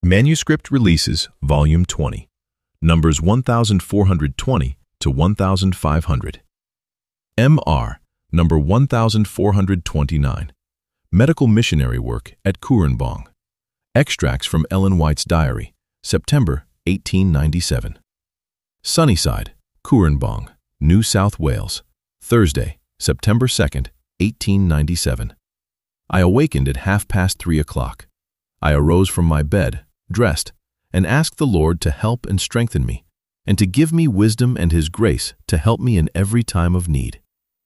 Manuscript Releases, Volume 20, numbers 1420 to 1500. M.R., number 1429, Medical Missionary Work at Koorambong. Extracts from Ellen White's Diary, September 1897. Sunnyside, Koorambong, New South Wales, Thursday, September 2nd, 1897. I awakened at 3:30 o'clock. I arose from my bed, dressed, and asked the Lord to help and strengthen me, and to give me wisdom and His grace to help me in every time of need.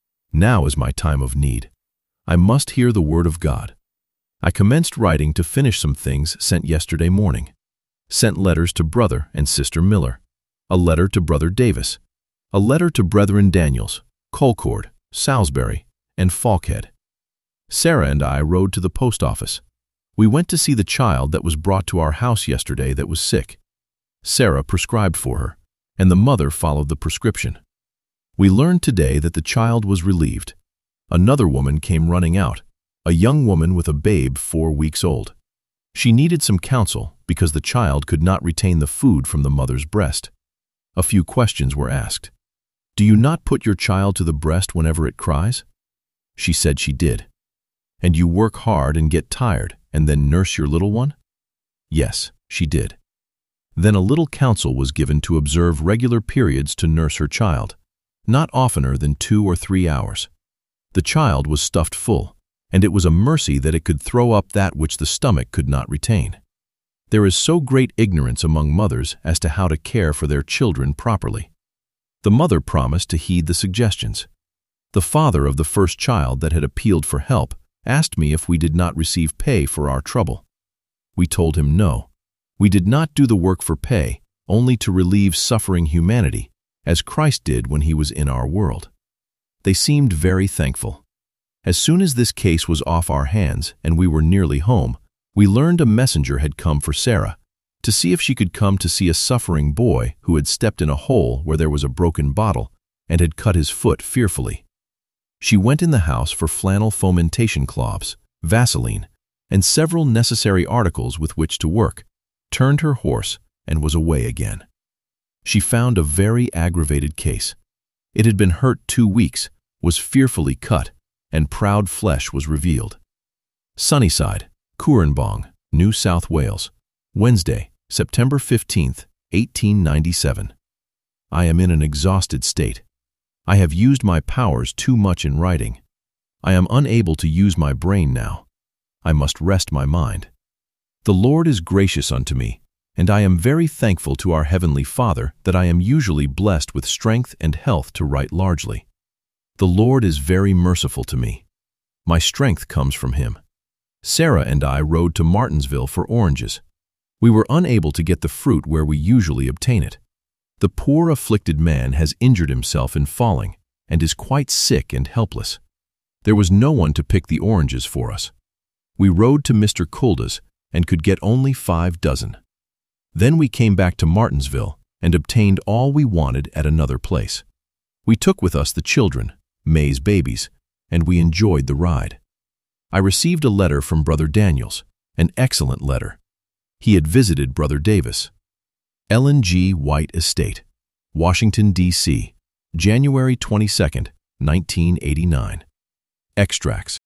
Now is my time of need. I must hear the word of God. I commenced writing to finish some things sent yesterday morning. Sent letters to Brother and Sister Miller, a letter to Brother Davis, a letter to Brethren Daniels, Colcord, Salisbury, and Falkhead. Sarah and I rode to the post office. We went to see the child that was brought to our house yesterday that was sick. Sarah prescribed for her, and the mother followed the prescription. We learned today that the child was relieved. Another woman came running out, a young woman with a babe 4 weeks old. She needed some counsel because the child could not retain the food from the mother's breast. A few questions were asked. Do you not put your child to the breast whenever it cries? She said she did. And you work hard and get tired and then nurse your little one? Yes, she did. Then a little counsel was given to observe regular periods to nurse her child, not oftener than 2 or 3 hours. The child was stuffed full, and it was a mercy that it could throw up that which the stomach could not retain. There is so great ignorance among mothers as to how to care for their children properly. The mother promised to heed the suggestions. The father of the first child that had appealed for help asked me if we did not receive pay for our trouble. We told him no. We did not do the work for pay, only to relieve suffering humanity, as Christ did when He was in our world. They seemed very thankful. As soon as this case was off our hands and we were nearly home, we learned a messenger had come for Sarah to see if she could come to see a suffering boy who had stepped in a hole where there was a broken bottle and had cut his foot fearfully. She went in the house for flannel fomentation cloths, Vaseline, and several necessary articles with which to work, turned her horse, and was away again. She found a very aggravated case. It had been hurt 2 weeks, was fearfully cut, and proud flesh was revealed. Sunnyside, Koorambong, New South Wales, Wednesday, September 15th, 1897. I am in an exhausted state. I have used my powers too much in writing. I am unable to use my brain now. I must rest my mind. The Lord is gracious unto me, and I am very thankful to our Heavenly Father that I am usually blessed with strength and health to write largely. The Lord is very merciful to me. My strength comes from Him. Sarah and I rode to Martinsville for oranges. We were unable to get the fruit where we usually obtain it. The poor afflicted man has injured himself in falling and is quite sick and helpless. There was no one to pick the oranges for us. We rode to Mr. Kulda's and could get only 5 dozen. Then we came back to Martinsville and obtained all we wanted at another place. We took with us the children, May's babies, and we enjoyed the ride. I received a letter from Brother Daniels, an excellent letter. He had visited Brother Davis. Ellen G. White Estate, Washington, D.C., January 22, 1989. Extracts.